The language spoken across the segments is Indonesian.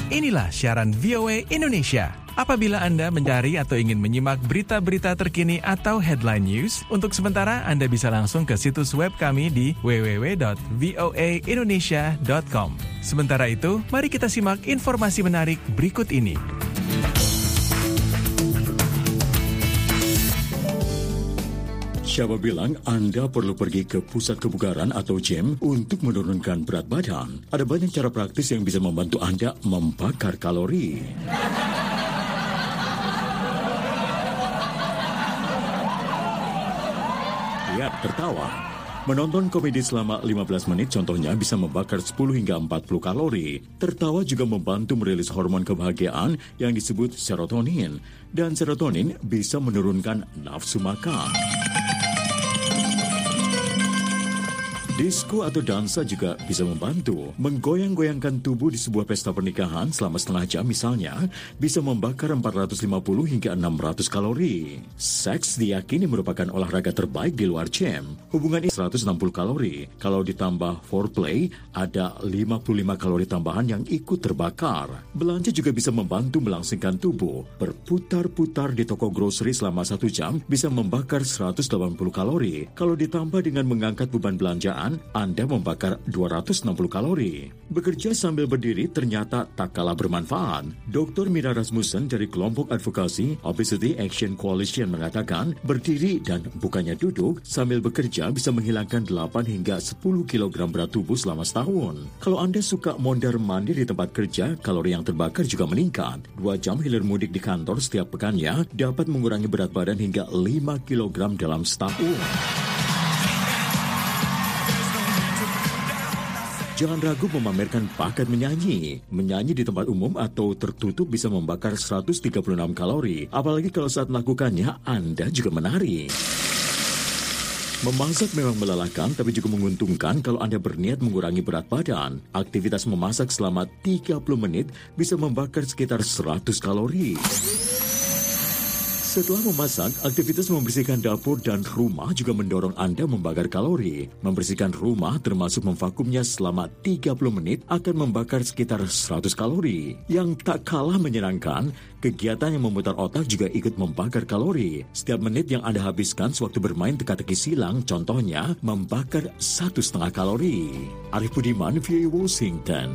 Inilah siaran VOA Indonesia. Apabila Anda mencari atau ingin menyimak berita-berita terkini atau headline news, untuk sementara Anda bisa langsung ke situs web kami di www.voaindonesia.com. Sementara itu, mari kita simak informasi menarik berikut ini. Siapa bilang Anda perlu pergi ke pusat kebugaran atau gym untuk menurunkan berat badan? Ada banyak cara praktis yang bisa membantu Anda membakar kalori. Ya, tertawa. Menonton komedi selama 15 menit contohnya bisa membakar 10 hingga 40 kalori. Tertawa juga membantu merilis hormon kebahagiaan yang disebut serotonin. Dan serotonin bisa menurunkan nafsu makan. Disko atau dansa juga bisa membantu. Menggoyang-goyangkan tubuh di sebuah pesta pernikahan selama setengah jam misalnya bisa membakar 450 hingga 600 kalori. Seks diyakini merupakan olahraga terbaik di luar gym. Hubungan ini 160 kalori. Kalau ditambah foreplay, ada 55 kalori tambahan yang ikut terbakar. Belanja juga bisa membantu melangsingkan tubuh. Berputar-putar di toko grocery selama 1 jam bisa membakar 180 kalori. Kalau ditambah dengan mengangkat beban belanjaan, Anda membakar 260 kalori. Bekerja sambil berdiri ternyata tak kalah bermanfaat. Dr. Mira Rasmussen dari kelompok advokasi Obesity Action Coalition mengatakan, berdiri dan bukannya duduk sambil bekerja bisa menghilangkan 8 hingga 10 kg berat tubuh selama setahun. Kalau Anda suka mondar-mandir di tempat kerja, kalori yang terbakar juga meningkat. 2 jam hilir mudik di kantor setiap pekannya dapat mengurangi berat badan hingga 5 kg dalam setahun. Jangan ragu memamerkan bakat menyanyi. Menyanyi di tempat umum atau tertutup bisa membakar 136 kalori. Apalagi kalau saat melakukannya, Anda juga menari. Memasak memang melelahkan, tapi juga menguntungkan kalau Anda berniat mengurangi berat badan. Aktivitas memasak selama 30 menit bisa membakar sekitar 100 kalori. Setelah memasak, aktivitas membersihkan dapur dan rumah juga mendorong Anda membakar kalori. Membersihkan rumah termasuk memvakumnya selama 30 menit akan membakar sekitar 100 kalori. Yang tak kalah menyenangkan, kegiatan yang memutar otak juga ikut membakar kalori. Setiap menit yang Anda habiskan sewaktu bermain teka-teki silang, contohnya membakar 1,5 kalori. Arif Budiman, VOA Washington.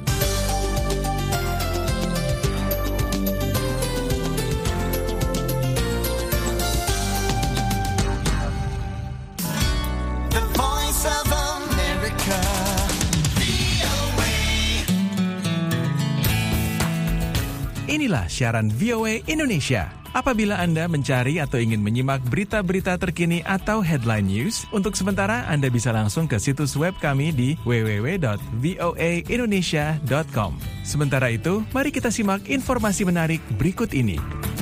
Inilah siaran VOA Indonesia. Apabila Anda mencari atau ingin menyimak berita-berita terkini atau headline news, untuk sementara Anda bisa langsung ke situs web kami di www.voaindonesia.com. Sementara itu, mari kita simak informasi menarik berikut ini.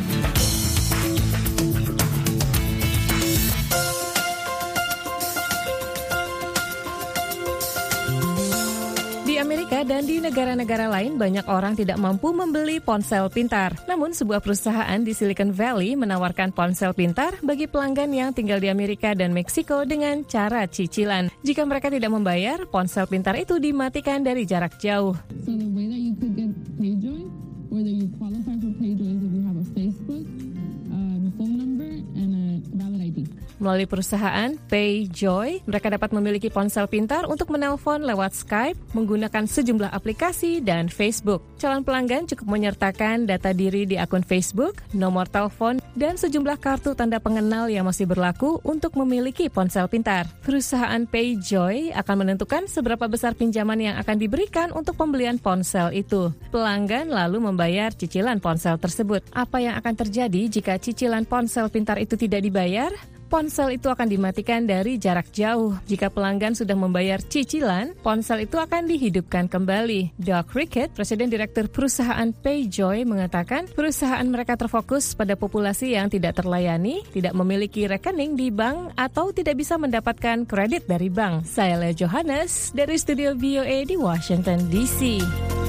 Dan di negara-negara lain banyak orang tidak mampu membeli ponsel pintar. Namun sebuah perusahaan di Silicon Valley menawarkan ponsel pintar bagi pelanggan yang tinggal di Amerika dan Meksiko dengan cara cicilan. Jika mereka tidak membayar, ponsel pintar itu dimatikan dari jarak jauh. So the way that you could get PayJoy, whether you qualify for PayJoy is if you have a Facebook, phone number, and a valid ID. Melalui perusahaan PayJoy, mereka dapat memiliki ponsel pintar untuk menelpon lewat Skype, menggunakan sejumlah aplikasi, dan Facebook. Calon pelanggan cukup menyertakan data diri di akun Facebook, nomor telepon, dan sejumlah kartu tanda pengenal yang masih berlaku untuk memiliki ponsel pintar. Perusahaan PayJoy akan menentukan seberapa besar pinjaman yang akan diberikan untuk pembelian ponsel itu. Pelanggan lalu membayar cicilan ponsel tersebut. Apa yang akan terjadi jika cicilan ponsel pintar itu tidak dibayar? Ponsel itu akan dimatikan dari jarak jauh. Jika pelanggan sudah membayar cicilan, ponsel itu akan dihidupkan kembali. Doug Rickett, Presiden Direktur Perusahaan PayJoy, mengatakan perusahaan mereka terfokus pada populasi yang tidak terlayani, tidak memiliki rekening di bank, atau tidak bisa mendapatkan kredit dari bank. Saya Lea Johannes, dari studio VOA di Washington, D.C.